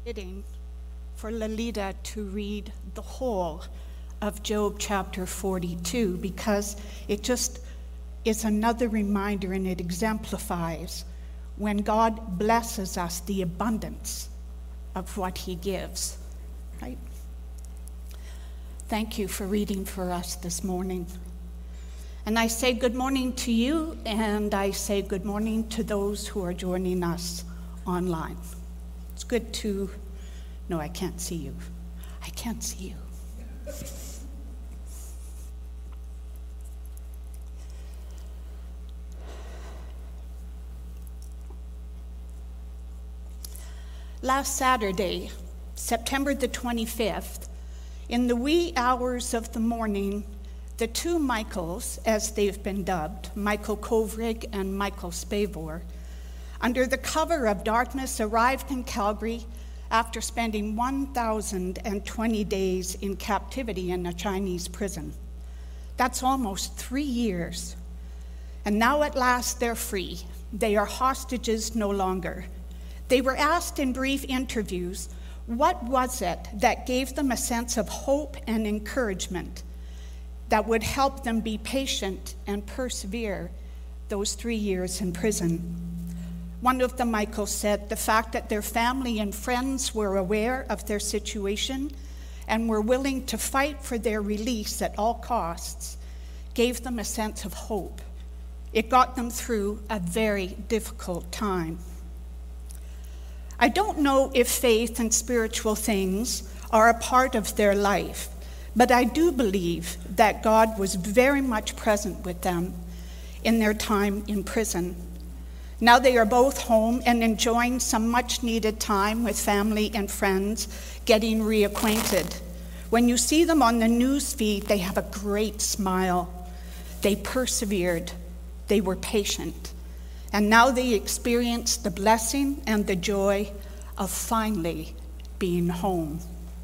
fitting for Lolita to read the whole of Job chapter 42 because it just is another reminder and it exemplifies when God blesses us the abundance of what he gives, right? Thank you for reading for us this morning. And I say good morning to you, and I say good morning to those who are joining us online. It's good to, no, I can't see you. I can't see you. Last Saturday, September the 25th, in the wee hours of the morning, the two Michaels, as they've been dubbed, Michael Kovrig and Michael Spavor, under the cover of darkness arrived in Calgary after spending 1,020 days in captivity in a Chinese prison. That's almost 3 years. And now at last they're free. They are hostages no longer. They were asked in brief interviews, what was it that gave them a sense of hope and encouragement that would help them be patient and persevere those 3 years in prison? One of the Michaels said the fact that their family and friends were aware of their situation and were willing to fight for their release at all costs gave them a sense of hope. It got them through a very difficult time. I don't know if faith and spiritual things are a part of their life, but I do believe that God was very much present with them in their time in prison. Now they are both home and enjoying some much-needed time with family and friends, getting reacquainted. When you see them on the news feed, they have a great smile. They persevered. They were patient. And now they experience the blessing and the joy of finally being home.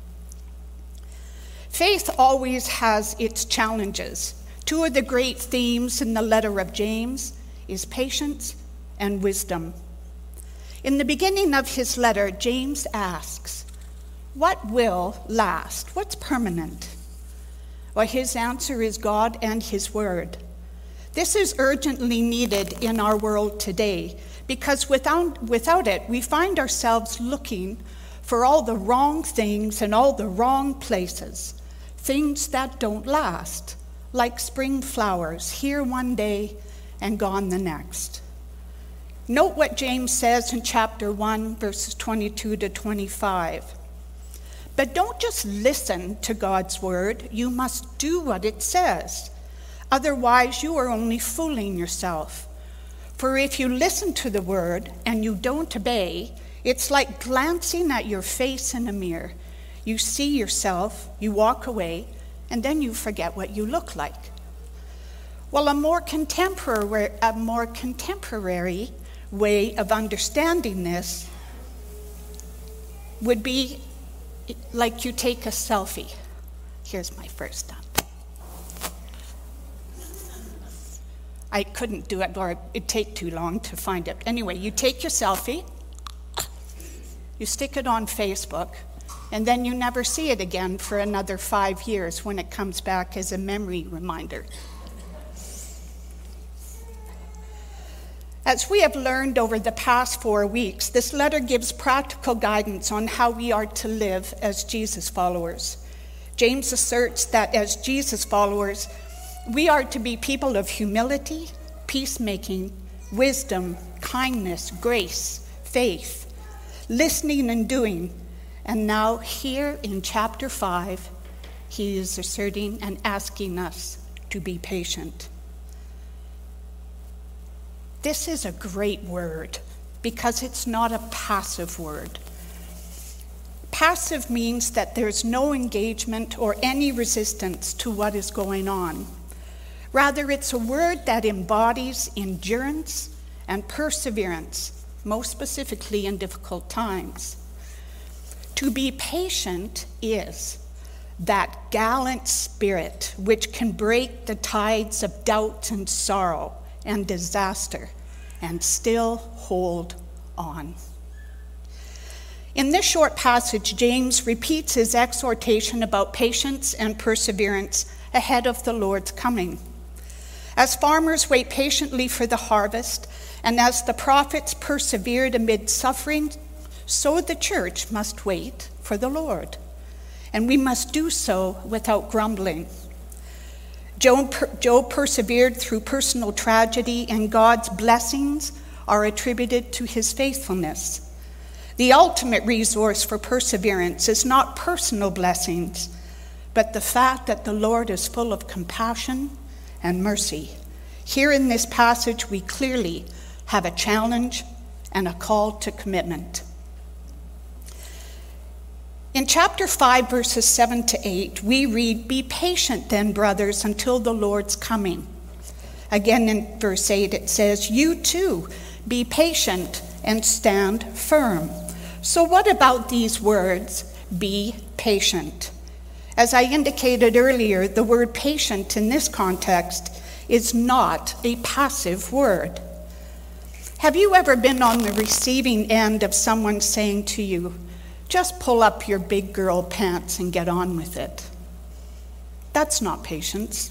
Faith always has its challenges. Two of the great themes in the letter of James is patience and wisdom. In the beginning of his letter, James asks, what will last? What's permanent? Well, his answer is God and his word. This is urgently needed in our world today because without it, we find ourselves looking for all the wrong things in all the wrong places, things that don't last, like spring flowers, here one day and gone the next. Note what James says in chapter 1, verses 22 to 25. But don't just listen to God's word, you must do what it says. Otherwise, you are only fooling yourself. For if you listen to the word and you don't obey, it's like glancing at your face in a mirror. You see yourself, you walk away, and then you forget what you look like. Well, a more contemporary way of understanding this would be like you take a selfie. Here's my first one. I couldn't do it, or it'd take too long to find it. Anyway, you take your selfie, you stick it on Facebook, and then you never see it again for another 5 years when it comes back as a memory reminder. As we have learned over the past 4 weeks, this letter gives practical guidance on how we are to live as Jesus followers. James asserts that as Jesus followers, we are to be people of humility, peacemaking, wisdom, kindness, grace, faith, listening and doing. And now here in chapter 5, he is asserting and asking us to be patient. This is a great word because it's not a passive word. Passive means that there's no engagement or any resistance to what is going on. Rather, it's a word that embodies endurance and perseverance, most specifically in difficult times. To be patient is that gallant spirit which can break the tides of doubt and sorrow and disaster and still hold on. In this short passage, James repeats his exhortation about patience and perseverance ahead of the Lord's coming. As farmers wait patiently for the harvest, and as the prophets persevered amid suffering, so the church must wait for the Lord. And we must do so without grumbling. Job persevered through personal tragedy, and God's blessings are attributed to his faithfulness. The ultimate resource for perseverance is not personal blessings, but the fact that the Lord is full of compassion and mercy. Here in this passage, we clearly have a challenge and a call to commitment. In chapter 5, verses 7 to 8, we read, "Be patient then, brothers, until the Lord's coming." Again in verse 8, it says, "You too, be patient and stand firm." So what about these words, be patient? As I indicated earlier, the word patient in this context is not a passive word. Have you ever been on the receiving end of someone saying to you, "Just pull up your big girl pants and get on with it"? That's not patience.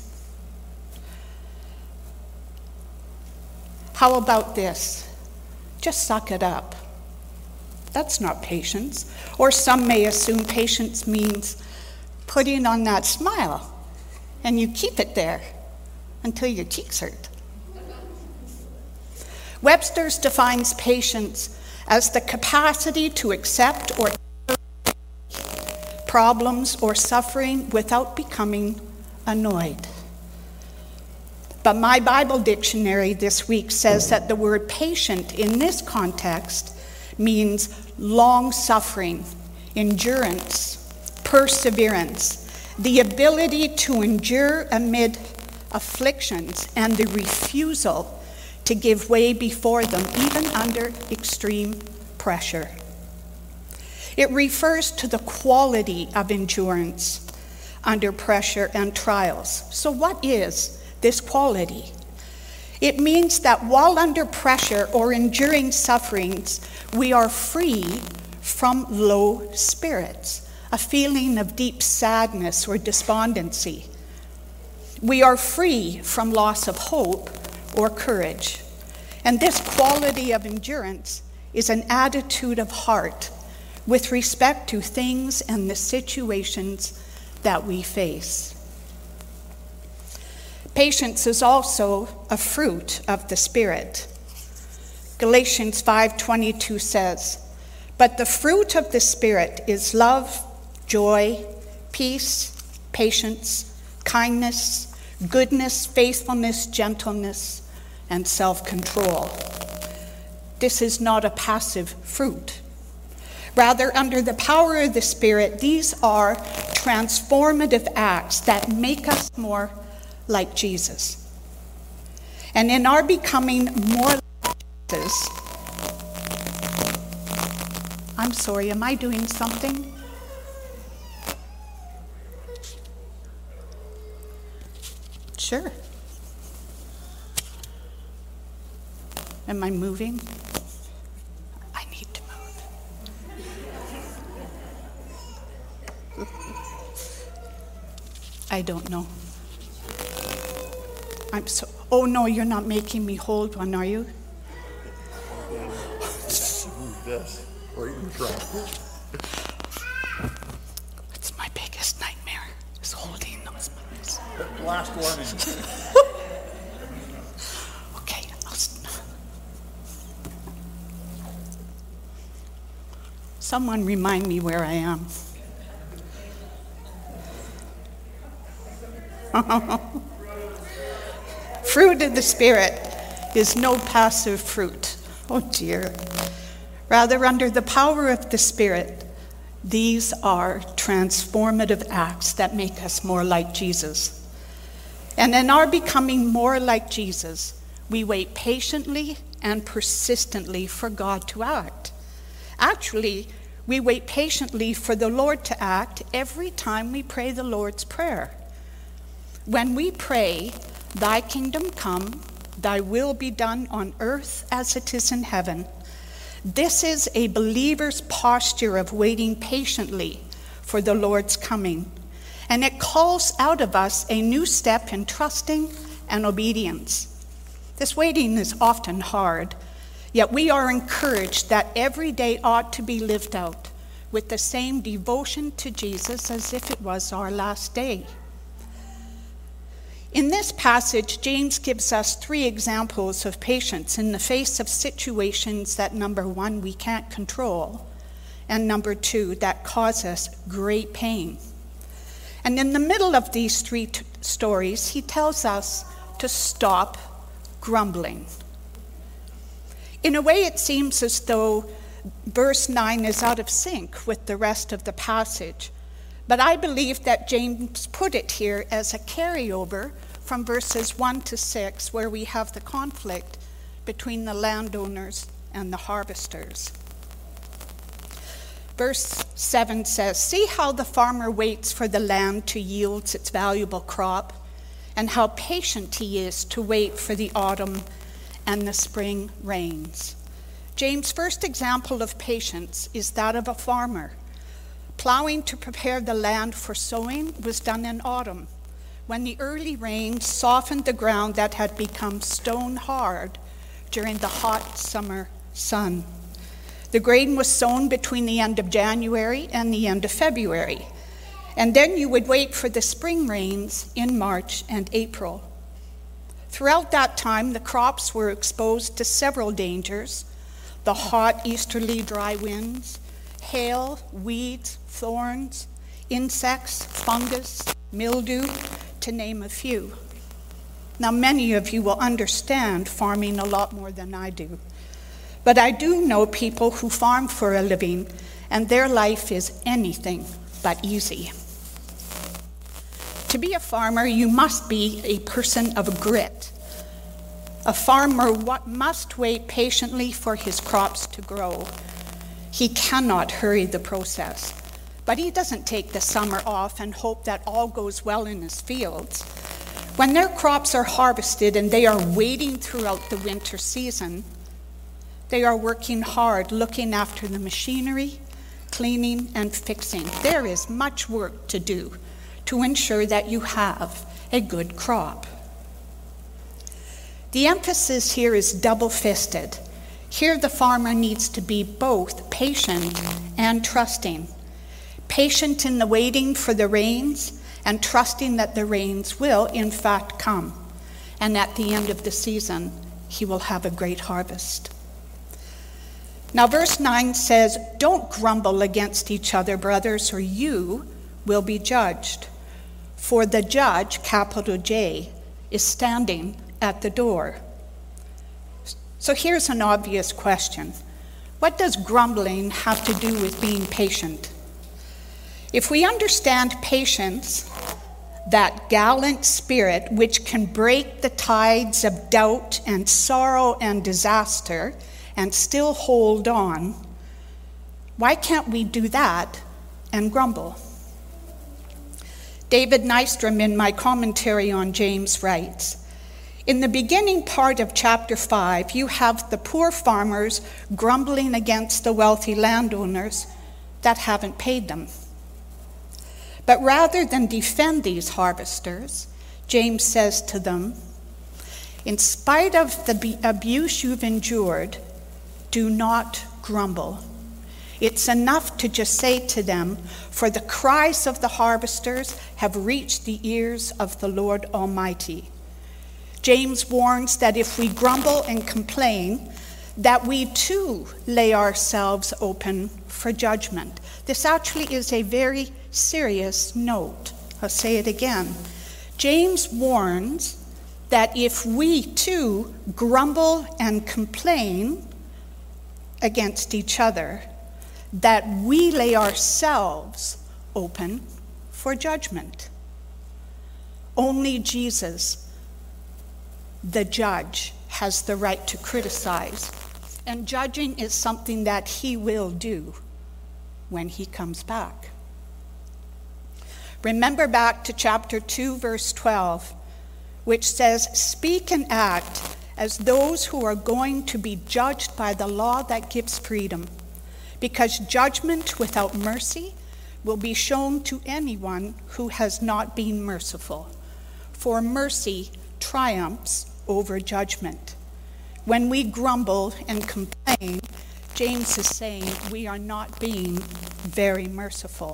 How about this? "Just suck it up"? That's not patience. Or some may assume patience means putting on that smile, and you keep it there until your cheeks hurt. Webster's defines patience as the capacity to accept or problems or suffering without becoming annoyed. But my Bible dictionary this week says that the word patient in this context means long-suffering, endurance, perseverance, the ability to endure amid afflictions, and the refusal to give way before them, even under extreme pressure. It refers to the quality of endurance under pressure and trials. So what is this quality? It means that while under pressure or enduring sufferings, we are free from low spirits, a feeling of deep sadness or despondency. We are free from loss of hope or courage. And this quality of endurance is an attitude of heart with respect to things and the situations that we face. Patience is also a fruit of the Spirit. Galatians 5:22 says, "But the fruit of the Spirit is love, joy, peace, patience, kindness, goodness, faithfulness, gentleness, and self-control." This is not a passive fruit. Rather, under the power of the Spirit, these are transformative acts that make us more like Jesus. And in our becoming more like Jesus, I'm sorry, am I doing something? Sure. Am I moving? I need to move. I don't know. Oh no, you're not making me hold one, are you? This, or you can try. It's my biggest nightmare, is holding those mice. Last one. Okay, someone remind me where I am. Fruit of the Spirit is no passive fruit. Oh dear. Rather, under the power of the Spirit, these are transformative acts that make us more like Jesus. And in our becoming more like Jesus, we wait patiently and persistently for God to act. Actually, we wait patiently for the Lord to act every time we pray the Lord's Prayer. When we pray, "Thy kingdom come, thy will be done on earth as it is in heaven," This is a believer's posture of waiting patiently for the Lord's coming. And it calls out of us a new step in trusting and obedience. This waiting is often hard, yet we are encouraged that every day ought to be lived out with the same devotion to Jesus as if it was our last day. In this passage, James gives us 3 examples of patience in the face of situations that, number 1, we can't control, and number 2, that cause us great pain. And in the middle of these 3 stories, he tells us to stop grumbling. In a way, it seems as though verse 9 is out of sync with the rest of the passage. But I believe that James put it here as a carryover from verses 1 to 6, where we have the conflict between the landowners and the harvesters. Verse 7 says, "See how the farmer waits for the land to yield its valuable crop, and how patient he is to wait for the autumn and the spring rains." James' first example of patience is that of a farmer. Plowing to prepare the land for sowing was done in autumn, when the early rains softened the ground that had become stone hard during the hot summer sun. The grain was sown between the end of January and the end of February, and then you would wait for the spring rains in March and April. Throughout that time, the crops were exposed to several dangers: the hot easterly dry winds, hail, weeds, thorns, insects, fungus, mildew, to name a few. Now, many of you will understand farming a lot more than I do, but I do know people who farm for a living, and their life is anything but easy. To be a farmer, you must be a person of grit. A farmer must wait patiently for his crops to grow. He cannot hurry the process, but he doesn't take the summer off and hope that all goes well in his fields. When their crops are harvested and they are waiting throughout the winter season, they are working hard, looking after the machinery, cleaning and fixing. There is much work to do to ensure that you have a good crop. The emphasis here is double-fisted. Here the farmer needs to be both patient and trusting. Patient in the waiting for the rains, and trusting that the rains will in fact come. And at the end of the season, he will have a great harvest. Now verse 9 says, "Don't grumble against each other, brothers, or you will be judged. For the judge, capital J, is standing at the door." So here's an obvious question. What does grumbling have to do with being patient? If we understand patience, that gallant spirit which can break the tides of doubt and sorrow and disaster and still hold on, why can't we do that and grumble? David Nystrom, in my commentary on James, writes, "In the beginning part of chapter 5, you have the poor farmers grumbling against the wealthy landowners that haven't paid them. But rather than defend these harvesters, James says to them, in spite of the abuse you've endured, do not grumble. It's enough to just say to them, for the cries of the harvesters have reached the ears of the Lord Almighty." James warns that if we grumble and complain, that we too lay ourselves open for judgment. This actually is a very serious note. I'll say it again. James warns that if we too grumble and complain against each other, that we lay ourselves open for judgment. Only Jesus, the judge, has the right to criticize, and judging is something that he will do when he comes back. Remember back to chapter 2, verse 12, which says, "Speak and act as those who are going to be judged by the law that gives freedom, because judgment without mercy will be shown to anyone who has not been merciful. For mercy triumphs over judgment. When we grumble and complain, James is saying we are not being very merciful.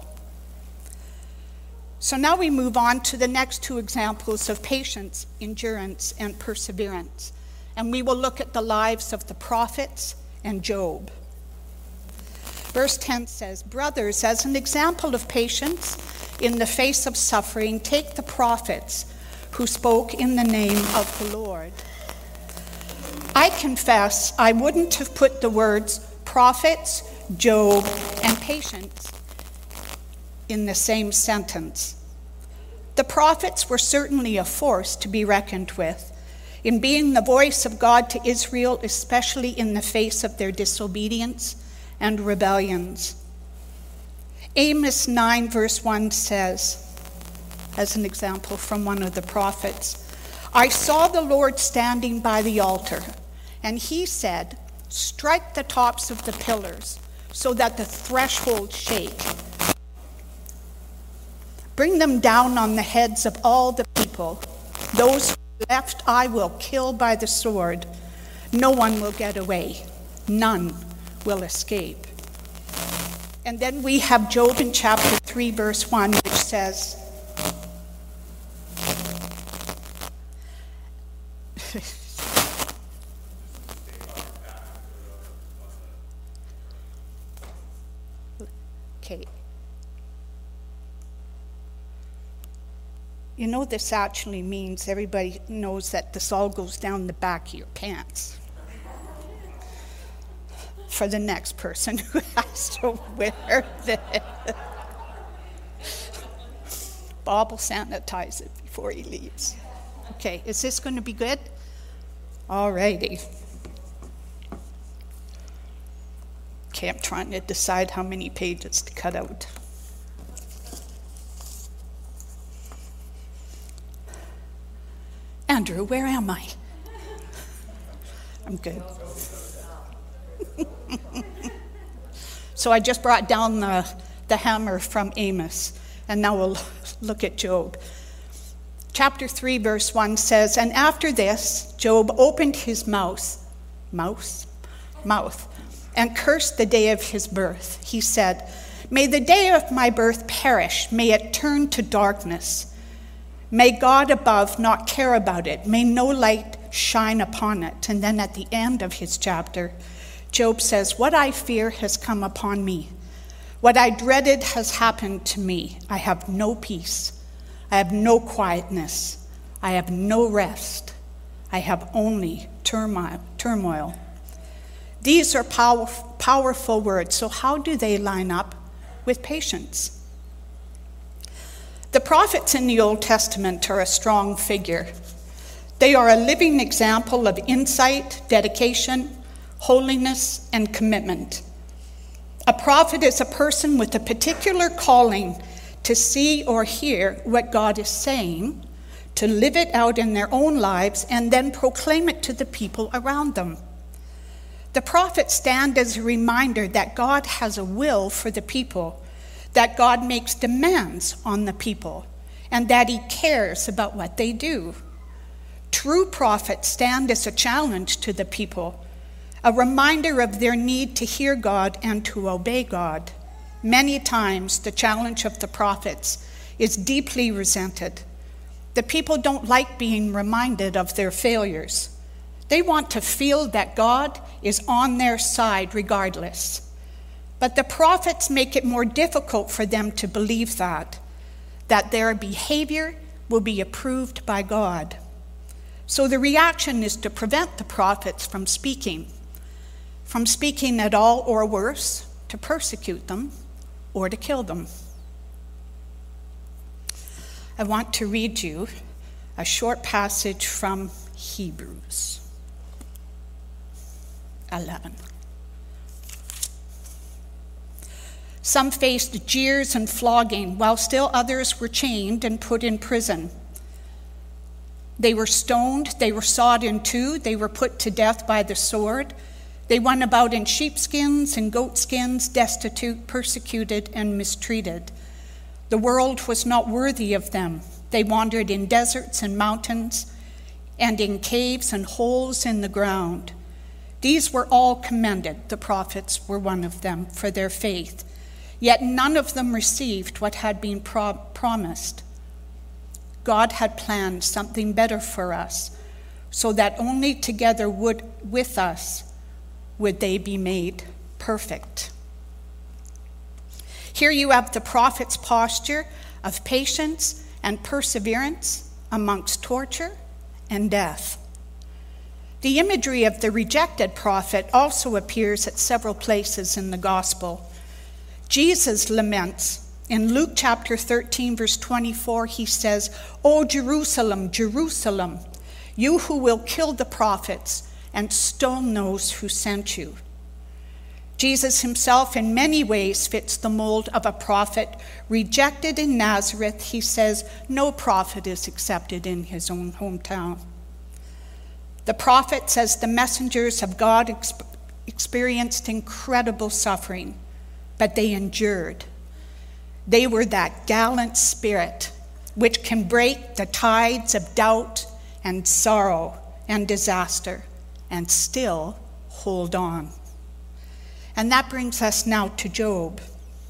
So now we move on to the next two examples of patience, endurance, and perseverance. And we will look at the lives of the prophets and Job. Verse 10 says, "Brothers, as an example of patience in the face of suffering, take the prophets who spoke in the name of the Lord." I confess I wouldn't have put the words prophets, Job, and patience in the same sentence. The prophets were certainly a force to be reckoned with in being the voice of God to Israel, especially in the face of their disobedience and rebellions. Amos 9 verse 1 says, as an example from one of the prophets, "I saw the Lord standing by the altar, and he said, 'Strike the tops of the pillars so that the thresholds shake. Bring them down on the heads of all the people. Those who are left I will kill by the sword. No one will get away. None will escape.'" And then we have Job in chapter 3, verse 1, which says, okay. You know, this actually means everybody knows that this all goes down the back of your pants. For the next person who has to wear this. Bob will sanitize it before he leaves. Okay, is this going to be good? All righty. Okay, I'm trying to decide how many pages to cut out. Andrew, where am I? I'm good. So I just brought down the hammer from Amos, and now we'll look at Job. Chapter 3, verse 1 says, "And after this, Job opened his mouth, and cursed the day of his birth. He said, 'May the day of my birth perish, may it turn to darkness. May God above not care about it, may no light shine upon it.'" And then at the end of his chapter, Job says, "What I fear has come upon me. What I dreaded has happened to me. I have no peace. I have no quietness. I have no rest. I have only turmoil." These are powerful words. So how do they line up with patience? The prophets in the Old Testament are a strong figure. They are a living example of insight, dedication, holiness, and commitment. A prophet is a person with a particular calling to see or hear what God is saying, to live it out in their own lives, and then proclaim it to the people around them. The prophets stand as a reminder that God has a will for the people, that God makes demands on the people, and that he cares about what they do. True prophets stand as a challenge to the people, a reminder of their need to hear God and to obey God. Many times, the challenge of the prophets is deeply resented. The people don't like being reminded of their failures. They want to feel that God is on their side regardless. But the prophets make it more difficult for them to believe that their behavior will be approved by God. So the reaction is to prevent the prophets from speaking at all, or worse, to persecute them or to kill them. I want to read you a short passage from Hebrews 11. Some faced jeers and flogging, while still others were chained and put in prison. They were stoned, they were sawed in two, they were put to death by the sword. They went about in sheepskins and goatskins, destitute, persecuted, and mistreated. The world was not worthy of them. They wandered in deserts and mountains, and in caves and holes in the ground. These were all commended, the prophets were one of them, for their faith. Yet none of them received what had been promised. God had planned something better for us, so that only together with us would they be made perfect. Here you have the prophet's posture of patience and perseverance amongst torture and death. The imagery of the rejected prophet also appears at several places in the gospel. Jesus laments. In Luke chapter 13, verse 24, he says, "O Jerusalem, Jerusalem, you who will kill the prophets and stone those who sent you." Jesus himself in many ways fits the mold of a prophet. Rejected in Nazareth, he says, no prophet is accepted in his own hometown. The prophets, as the messengers of God, experienced incredible suffering, but they endured. They were that gallant spirit which can break the tides of doubt and sorrow and disaster and still hold on. And that brings us now to Job.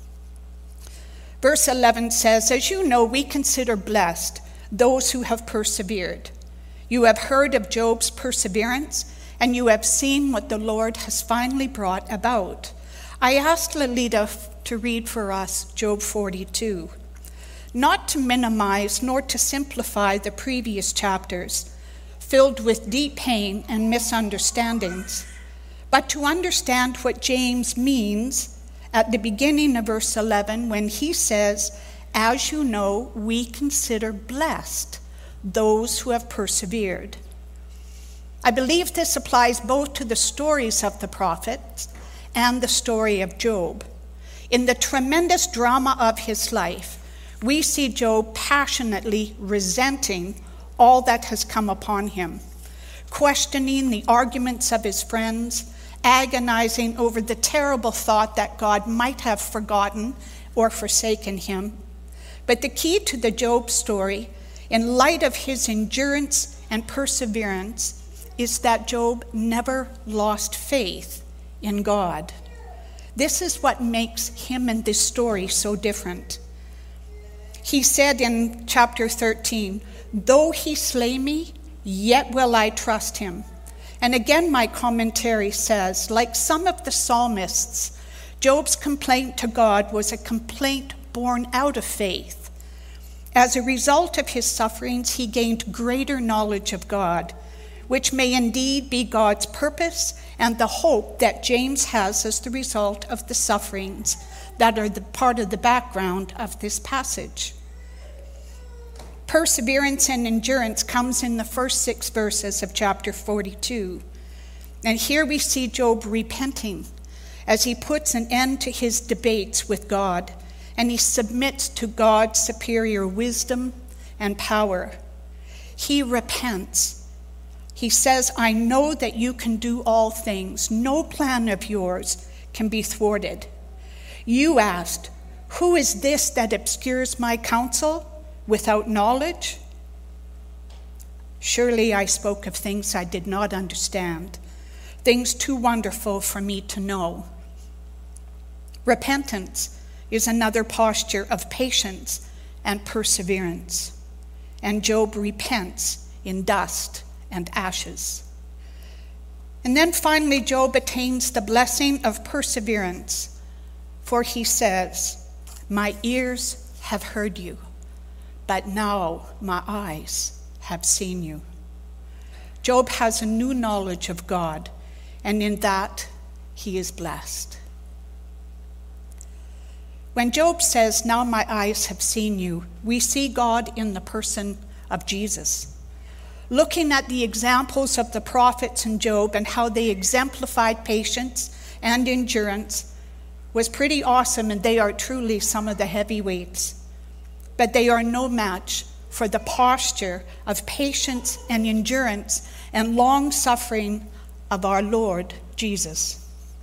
Verse 11 says, "As you know, we consider blessed those who have persevered. You have heard of Job's perseverance, and you have seen what the Lord has finally brought about." I asked Lalita to read for us Job 42, not to minimize nor to simplify the previous chapters, filled with deep pain and misunderstandings, but to understand what James means at the beginning of verse 11 when he says, "As you know, we consider blessed those who have persevered." I believe this applies both to the stories of the prophets and the story of Job. In the tremendous drama of his life, we see Job passionately resenting all that has come upon him, questioning the arguments of his friends, agonizing over the terrible thought that God might have forgotten or forsaken him. But the key to the Job story, in light of his endurance and perseverance, is that Job never lost faith in God. This is what makes him and this story so different. He said in chapter 13, "Though he slay me, yet will I trust him." And again, my commentary says, like some of the psalmists, Job's complaint to God was a complaint born out of faith. As a result of his sufferings, he gained greater knowledge of God, which may indeed be God's purpose and the hope that James has as the result of the sufferings that are the part of the background of this passage. Perseverance and endurance comes in the first 6 verses of chapter 42. And here we see Job repenting as he puts an end to his debates with God, and he submits to God's superior wisdom and power. He repents. He says, "I know that you can do all things. No plan of yours can be thwarted. You asked, 'Who is this that obscures my counsel without knowledge?' Surely I spoke of things I did not understand, things too wonderful for me to know." Repentance is another posture of patience and perseverance. And Job repents in dust and ashes. And then finally, Job attains the blessing of perseverance, for he says, "My ears have heard you, but now my eyes have seen you." Job has a new knowledge of God, and in that he is blessed. When Job says, "Now my eyes have seen you," we see God in the person of Jesus. Looking at the examples of the prophets and Job and how they exemplified patience and endurance was pretty awesome, and they are truly some of the heavyweights. But they are no match for the posture of patience and endurance and long-suffering of our Lord Jesus.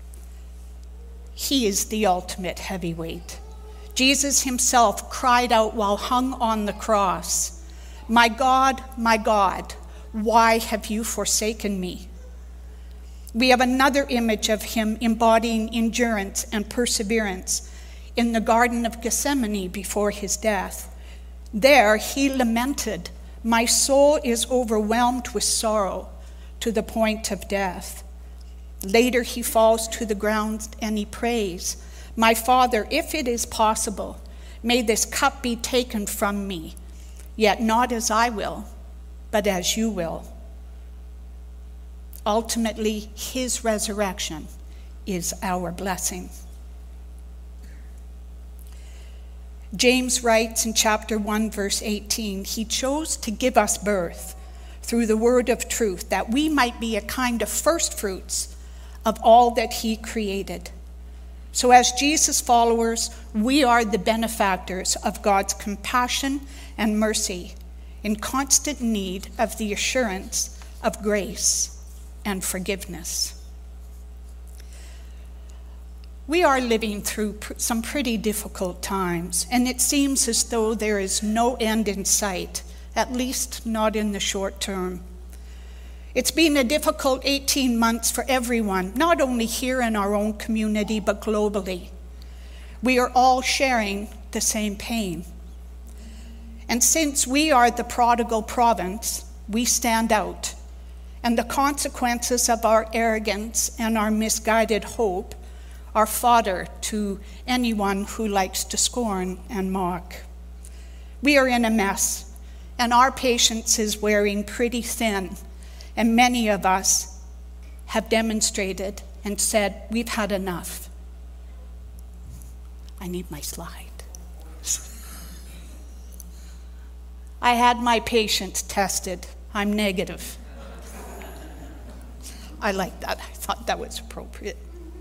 He is the ultimate heavyweight. Jesus himself cried out while hung on the cross, my God, why have you forsaken me?" We have another image of him embodying endurance and perseverance in the Garden of Gethsemane before his death. There he lamented, "My soul is overwhelmed with sorrow to the point of death." Later he falls to the ground and he prays, "My Father, if it is possible, may this cup be taken from me, yet not as I will, but as you will." Ultimately, his resurrection is our blessing. James writes in chapter 1, verse 18, "He chose to give us birth through the word of truth, that we might be a kind of first fruits of all that he created." So as Jesus followers, we are the benefactors of God's compassion and mercy, in constant need of the assurance of grace and forgiveness. We are living through some pretty difficult times, and it seems as though there is no end in sight, at least not in the short term. It's been a difficult 18 months for everyone, not only here in our own community, but globally. We are all sharing the same pain. And since we are the prodigal province, we stand out, and the consequences of our arrogance and our misguided hope are fodder to anyone who likes to scorn and mock. We are in a mess, and our patience is wearing pretty thin, and many of us have demonstrated and said, "We've had enough." I need my slide. I had my patience tested. I'm negative. I like that. I thought that was appropriate.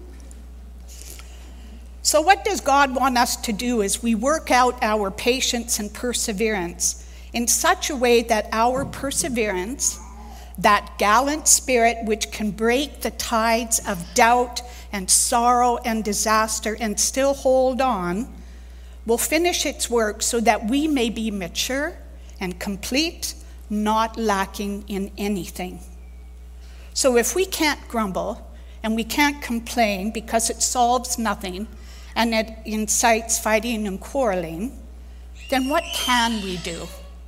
So what does God want us to do as we work out our patience and perseverance in such a way that our perseverance, that gallant spirit which can break the tides of doubt and sorrow and disaster and still hold on, will finish its work so that we may be mature and complete, not lacking in anything? So if we can't grumble and we can't complain because it solves nothing and it incites fighting and quarreling, then what can we do?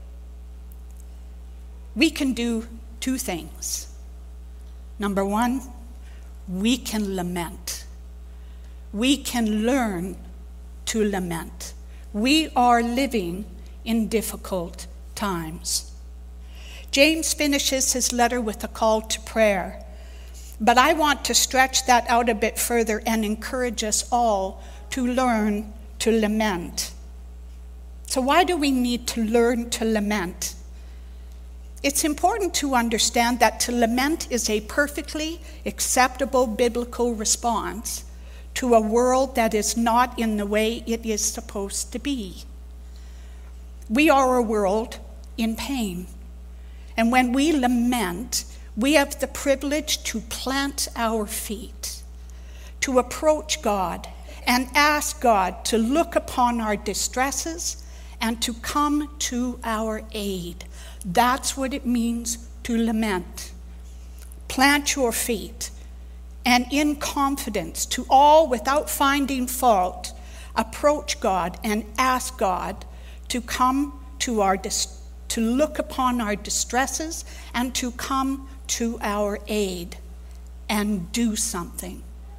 We can do two things. Number one, we can lament. We can learn to lament. We are living in difficult times. James finishes his letter with a call to prayer, but I want to stretch that out a bit further and encourage us all to learn to lament. So why do we need to learn to lament? It's important to understand that to lament is a perfectly acceptable biblical response to a world that is not in the way it is supposed to be. We are a world in pain, and when we lament, we have the privilege to plant our feet, to approach God and ask God to look upon our distresses and to come to our aid. That's what it means to lament. Plant your feet, and in confidence, to all without finding fault, approach God and ask God to come to look upon our distresses and to come to our aid and do something.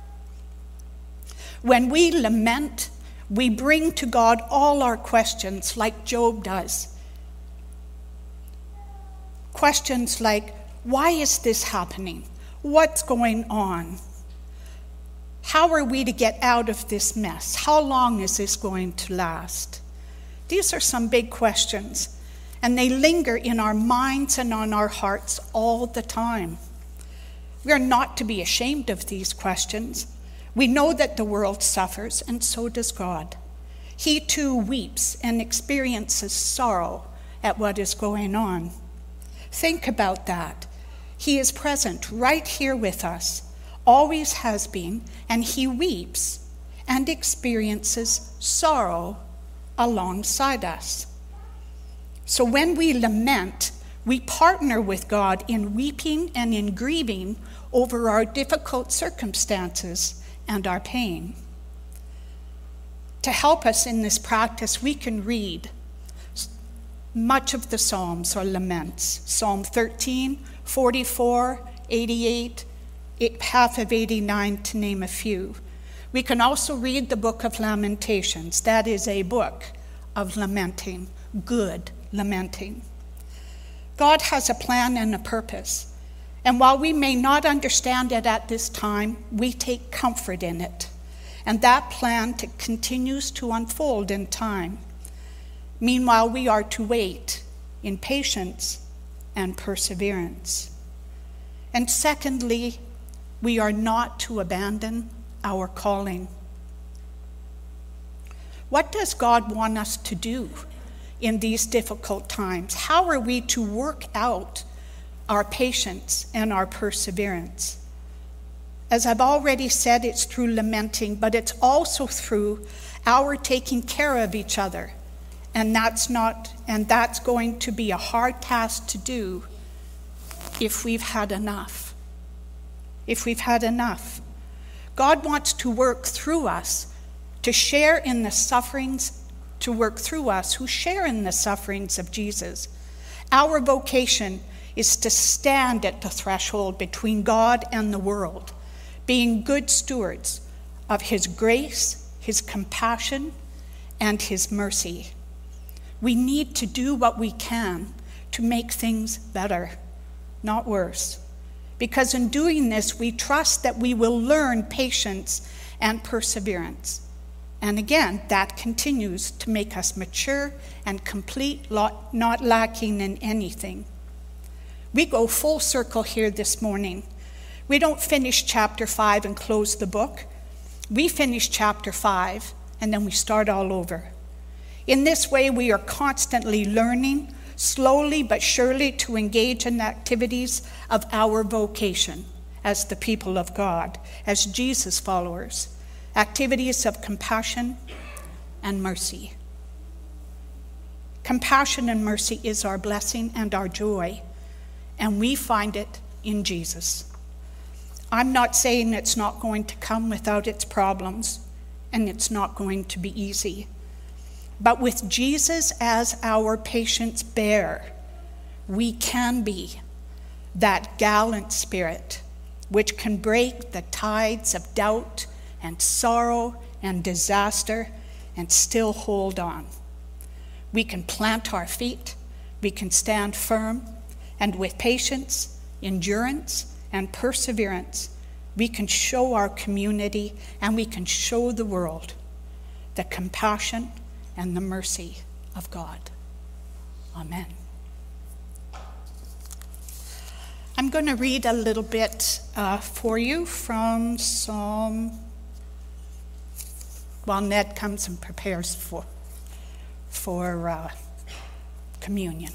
When we lament, we bring to God all our questions like Job does. Questions like, why is this happening? What's going on? How are we to get out of this mess? How long is this going to last? These are some big questions, and they linger in our minds and on our hearts all the time. We are not to be ashamed of these questions. We know that the world suffers, and so does God. He too weeps and experiences sorrow at what is going on. Think about that. He is present right here with us, always has been, and he weeps and experiences sorrow alongside us. So when we lament, we partner with God in weeping and in grieving over our difficult circumstances and our pain. To help us in this practice, we can read much of the Psalms or laments. Psalm 13, 44, 88, half of 89, to name a few. We can also read the book of Lamentations. That is a book of lamenting, good lamenting. God has a plan and a purpose. And while we may not understand it at this time, we take comfort in it. And that plan continues to unfold in time. Meanwhile, we are to wait in patience and perseverance. And secondly, we are not to abandon our calling. What does God want us to do in these difficult times? How are we to work out our patience and our perseverance? As I've already said, it's through lamenting, but it's also through our taking care of each other. And that's going to be a hard task to do if we've had enough. If we've had enough. God wants to work through us, to share in the sufferings, to work through us who share in the sufferings of Jesus. Our vocation is to stand at the threshold between God and the world, being good stewards of his grace, his compassion, and his mercy. We need to do what we can to make things better, not worse. Because in doing this, we trust that we will learn patience and perseverance. And again, that continues to make us mature and complete, not lacking in anything. We go full circle here this morning. We don't finish chapter 5 and close the book. We finish chapter 5 and then we start all over. In this way, we are constantly learning, slowly but surely, to engage in the activities of our vocation as the people of God, as Jesus followers, activities of compassion and mercy. Compassion and mercy is our blessing and our joy, and we find it in Jesus. I'm not saying it's not going to come without its problems, and it's not going to be easy. But with Jesus as our patience bearer, we can be that gallant spirit which can break the tides of doubt and sorrow and disaster and still hold on. We can plant our feet, we can stand firm, and with patience, endurance, and perseverance, we can show our community and we can show the world the compassion and the mercy of God. Amen. I'm going to read a little bit for you from Psalm, while Ned comes and prepares for communion.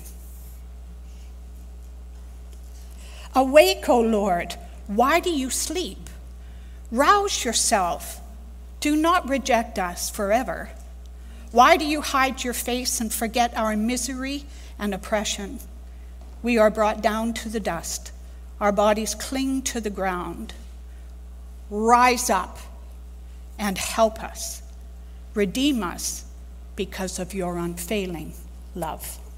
Awake, O Lord, why do you sleep? Rouse yourself. Do not reject us forever. Why do you hide your face and forget our misery and oppression? We are brought down to the dust. Our bodies cling to the ground. Rise up and help us. Redeem us because of your unfailing love.